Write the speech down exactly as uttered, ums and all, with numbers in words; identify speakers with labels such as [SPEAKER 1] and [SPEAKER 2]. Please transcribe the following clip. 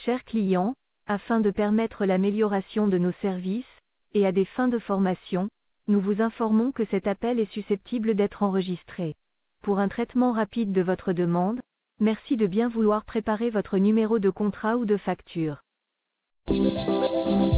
[SPEAKER 1] Chers clients, afin de permettre l'amélioration de nos services, et à des fins de formation, nous vous informons que cet appel est susceptible d'être enregistré. Pour un traitement rapide de votre demande, merci de bien vouloir préparer votre numéro de contrat ou de facture.